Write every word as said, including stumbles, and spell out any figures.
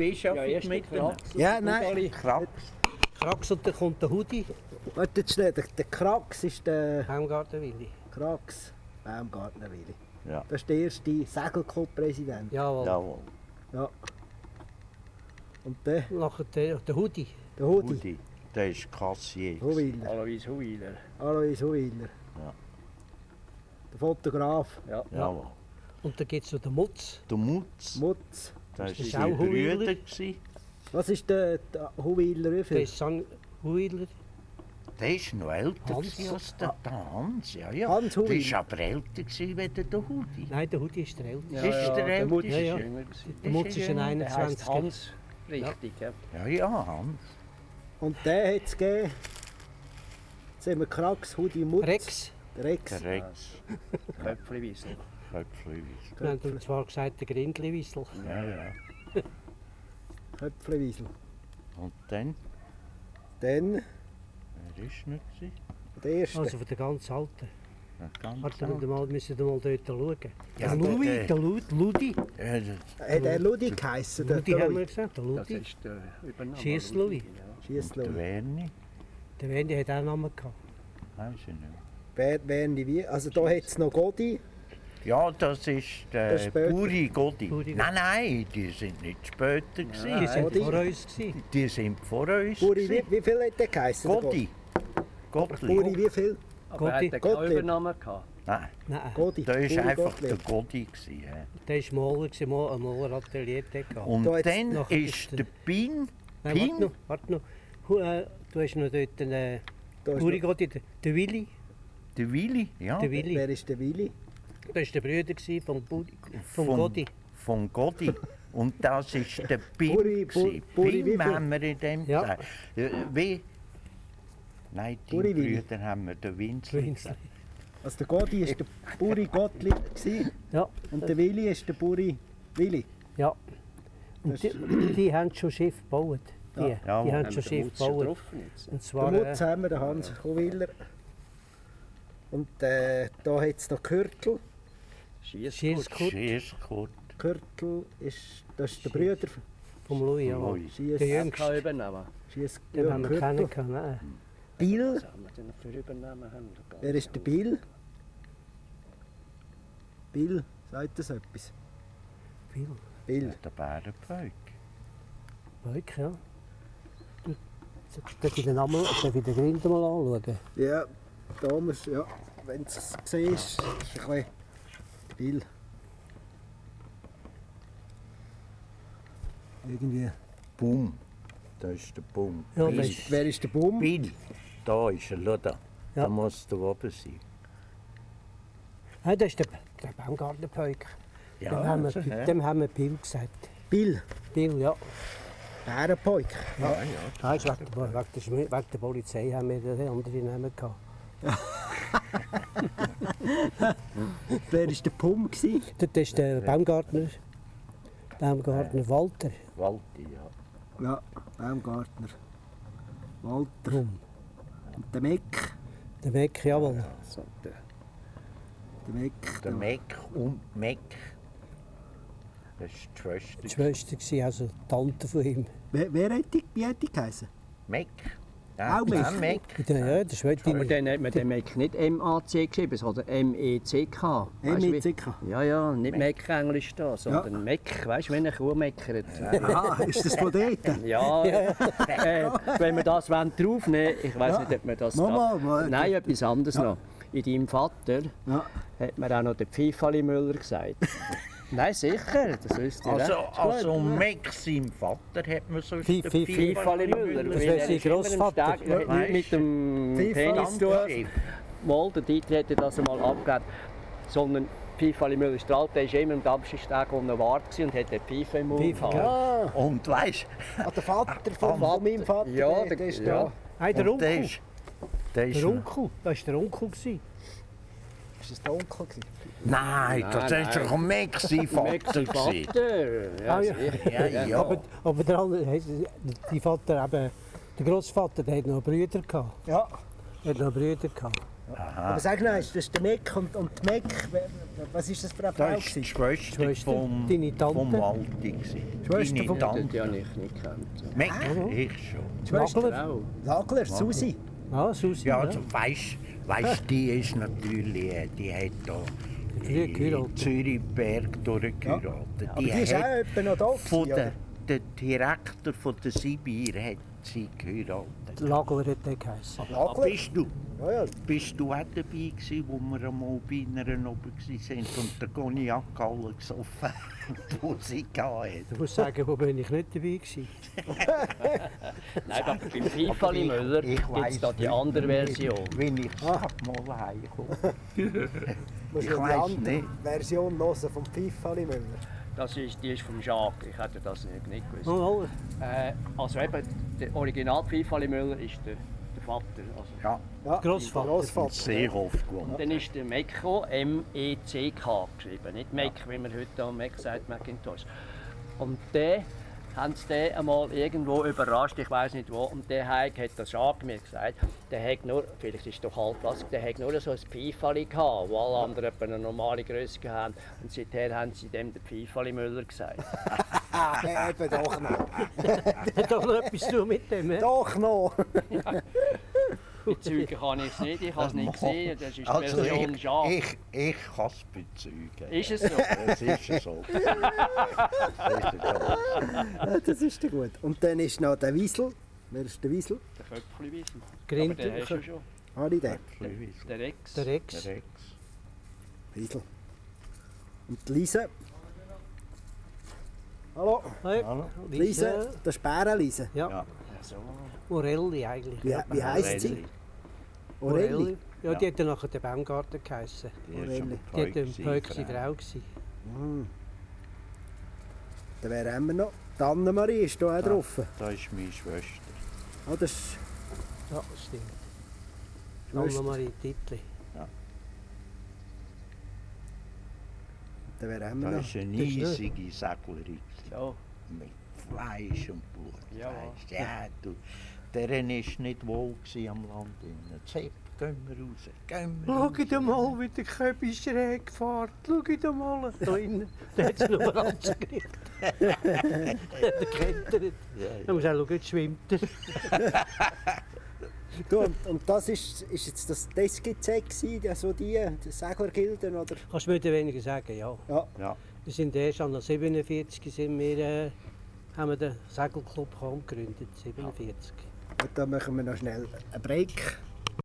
bist ja erst mit Krax. Ja, nein. Krax. Krax und dann kommt der Hoodie. Warte jetzt schnell, der, der Krax ist der... Baumgartenwilli. Krax Baumgartner Willi. Ja. Das ist der erste Segelclub-Präsident. Jawohl. Jawohl. Ja. Und der, Nachher der, der Hoodie. der Hudi. Hudi. Der ist Kassier. Huwiler. Alois Huiler. Alois Huwiler. Ja. Der Fotograf. Ja. Jawohl. Und dann gibt es noch den Mutz. Der Mutz. Mutz. Das ist war auch sein Huwiler. Brüder. gewesen. Was ist der, der Huwiler? Wie Der viel? ist San Huiler. Der ist noch älter Hans. gewesen als der, der Hans. Ja, ja. Hans der Huwiler. war aber älter gewesen als der Hudi. Nein, der Hoodie ist der älteste. Ist der der älteste? Mutz ist Ja, ja. jünger gewesen. Der Mutz ist ein Der einundzwanzig. heisst Hans. Richtig, ja. Ja, ja, Hans. Und der hat es gegeben. Jetzt haben wir Krax, Hudi, Mutz. Rex. Der Rex. Der Rex. Köpfli-Wiesel. Köpfliwis. Wir haben zwar gesagt, der Grindliwissel. Ja, ja. Köpflewiesel. Und dann, Dann wer ist noch gewesen? der erste. Also von der ganz Alten. Ja, ganz Warte, alt. wir mal, müssen wir mal dort schauen. Ja, der Louis, der- der Lu- Ludi. Ja, das- Hat er Ludi geheissen? Der, Ludi der haben wir Louis? gesagt, der Das Ludi. ist der Übernahme. Schiess Louis. Ja. Schiess und der Ludi. Werni? Der Wendy hat auch einen Namen gehabt. Weiß ich nicht. Wer, wer nicht wie? Also da hat es noch Godi. Ja, das ist der Das ist später. Buri Godi. Buri Nein, nein, die sind nicht später. Die gewesen. sind Godi. vor uns gewesen. Die sind vor uns. Buri, wie, gewesen. wie viel hat der geheissen? der Godi. Godi? Godi. Buri, wie viel? Aber er Gotti. hat keinen Gottlieb. Übernahme gehabt. Nein, Nein, Godi. da war Buri einfach Gottlieb. der Godi. Gewesen, ja. der war Maler, gewesen, Mal- ein Maleratelier gehabt. Und Da jetzt dann nachher ist ist der- der Pin. Nein, Pin? warte noch, warte noch. Hu- äh, Du hast noch dort einen äh, Da ist Uri noch- Gotti, der, der Willi. Der Willi. Ja. Der Willi. Wer ist der Willi? Das war der Bruder gewesen vom, Budi, vom Vom- Gotti. Von Godi. Und das ist der Pin. Buri, Bu- gewesen. Buri, wie Pin viel? haben wir in dem Ja. gesagt. Äh, Wie? Nein, die Buri Willi. Brüder haben wir den Winzli Winzli. gesagt. Also der Godi war der Buri Gottlieb gewesen, Ja, und der Willi ist der Buri Willi. ja. Und die, die haben schon Schiff gebaut. Die, Ja. die Jawohl. haben Haben schon wir Schiff Mutz schon gebaut. getroffen jetzt? Und Der zwar Mutz äh, haben wir, der Hans Huwiler. Und äh, da hat es noch Kürtel. Schiess Schiesskurt Schießkurt. Kürtel ist, das ist der Bruder. vom Louis. Ja. Louis. Schiess, Der Er hat Jüngste. keinen Übernahme. Schiess, Den ja, haben wir Kürtel. kennengelernt. Nein. Bill. Was haben wir denn für Übernahmen? Haben wir gar Wer nicht. ist der Bill? Bill, sagt das etwas? Viel. Bill. Der Bärenpeuk. Leuk, ja. Und darf ich den Namen, darf ich den Grind mal anschauen? Ja, damals, ja. Wenn du es siehst, ist es ein bisschen Bill. Irgendwie. Bum. Da ist der Bum. Ja, Bill. das ist- Wer ist der Baum? Bill. Da ist er, schau da. Ja. Da muss der oben sein. Nein, das ist der, der Baumgartenpeuk. Ja, dem, haben also, wir, hä? dem haben wir Bill gesagt. Bill. Bill, ja. Bärenpeuk. Ja, ja. Weißt, wegen, der, wegen, der, Schmi- wegen der Polizei haben wir den anderen Namen gehabt. Wer war der Pum? gewesen? Dort ist der Baumgartner, Baumgartner Walter. Walti, ja. Ja, Baumgartner. Walter. Rum. Und der Meck. Der Meck, jawohl. So, der Der Meck. Der Meck und Meck. Das ist die Schwester. Die Schwester war also die Tante von ihm. Wer, wer hat die, wie hat die geheißen? Meck. Auch Meck? Ja, Meck. Ja, ja, das war Aber die. dann hat man den Mac nicht M A C geschrieben, sondern M E C K. M Weisst du, E wie- C K. Ja, ja, nicht Mac Englisch da, sondern Mac, weißt du, wenn eine Kuh meckert. Aha, ist das von dort? Ja, äh, wenn wir das wollen draufnehmen ich weiß nicht, ob wir das. Mal, da- mal, mal. Nein, etwas anderes noch. In deinem Vater Ja. hat man auch noch den Pfeifali Müller gesagt. Nein, sicher, das wisst ihr. Also, recht also gut. Meck, sein Vater, hat man sonst Pfeif- den Pfeif- Pfeifali Müller. Das weil wäre er sein ist immer ein Grossvater. Steg- Er hat Weisst nichts mit dem Pfeifali- Penis zu tun. Landchef. Mal, der Dieter hätte das einmal abgegeben. Sondern Pfeifali Müller ist der Alte, der war immer am Samstagstag unten Wart gewesen und hat eine Pfeife im Mund Pfeife, gehabt. Ja, Und weißt ah, der Vater von, von meinem Vater, Ja, der, der- der ist ja. da. Nein, der und der Onkel. ist, der ist Der Onkel. Das war der Onkel. gewesen. Ist das der Onkel? gewesen? Nein, das Nein, ist doch ein Meck, sein Vater. Mac sein gewesen. Vater. Ja, Ah, ja. sicher. Ja, ja. Aber, aber der andere, heisst- die Vater, eben, der Großvater, der hat noch Brüder gehabt. Ja. Der hat noch Brüder gehabt. Aber sag noch, das ist der Meck und, und die Meck, wer, Was ist das für eine Frau? Das war die gewesen? Schwester, Schwester, vom, deine Tante. vom Walti. gewesen. Schwester Deine vom- Tante. Die habe ich nicht gekannt. Mick, ich schon. Die Schwester? Nagler? Frau. Nagler, Susi. Ah, Susi, Ja, ja. also weißt, weißt, die ist natürlich, äh, die hat da Früher in geheiratet. Zürichberg durchgeheiratet. Aber die ist auch etwa noch da von gewesen, der, oder? der Direktor von der Sibir hat sie geheiratet. Lagler hat der geheißen. Ah, Nagler? bist du, Ja, ja. bist du auch dabei gewesen, wo wir einmal bei einer oben waren und der Cognac alle gesoffen wo sie gehabt Ich muss sagen, wo bin ich nicht dabei gewesen. Nein, aber beim Pfeifali Müller gibt es da die andere Version. Wenn ich ah. mal heimkomme. Muss Ich man die weiss andere nicht. Version hören vom Pfeifali Müller. Das ist, die ist vom Jacques, ich hätte das nicht, nicht gewusst. Oh, oh. Äh, also eben, der Original Pfeifali Müller ist der, der Vater. Also. Ja, Ja, Grossvater. Grossvater. Seehof gewohnt. Und dann ist der Mecco M E C K geschrieben, nicht Mac, wie man heute am Mac sagt, Macintosh. Und der haben sie den einmal irgendwo überrascht, ich weiß nicht wo, und der Heik hat das Jacques mir gesagt, der hat nur, vielleicht ist es doch halbklassig, der hat nur so ein Pfeifali gehabt, wo alle anderen etwa eine normale Größe hatten. Und seither haben sie dem den Pfeifali Müller gesagt. Ah, eben doch noch. Hat doch noch etwas zu tun mit dem, he? Doch noch. Bezeugen kann ich es nicht, ich habe es nicht gesehen, das ist die Also Version ich, Jacques. ich, ich kann es bezeugen. Ist es so? Es ist so. Es ist so. Ja, das ist ja gut. Und dann ist noch der Wiesel. Wer ist der Wiesel? Der Köpfli-Wiesel. Grind- Aber den hast du schon. Habe ich den? Der Rex. Der Rex. Der Rex. Wiesel. Und die Lise. Hallo. Hey, Hallo. Lise, das ist Bärenlise. Ja, Ja. So. Morelli eigentlich. Wie, wie heisst sie? Morelli. Orelli. Ja, die hat dann nachher den Baumgarten geheißen. Die ist Morelli. schon Die hat Pfeug eine Pöckse gewesen, Frau gewesen. Mm. Dann wären wir noch. Die Annemarie ist hier auch drauf. Das ist meine Schwester. Ah, das ist Ja, das stimmt. Schwester. Annemarie Titli. Dann wären wir Das noch. ist eine Das ist nicht- riesige Seglerin. So. Mit Fleisch und Blut. Ja. weisst. Ja, du. Deren war nicht wohl gewesen am Land. Zepp, gehen wir raus. Gehen wir raus. Schau dir mal, wie der Köbi schräg fährt. Schau dir mal. Da innen. Da hat sie noch einen Ranzen gekriegt. Der klettert. Ja, Da muss auch schauen, jetzt schwimmt er. Du, und, und das ist, ist jetzt das Desky-Z gewesen, also die, die Seglergilden, oder? Kannst du mir weniger sagen, ja. Ja. ja. Wir sind erst an der siebenundvierzig sind wir, äh, haben wir den Segelclub gegründet. siebenundvierzig. Und dann machen wir noch schnell einen Break.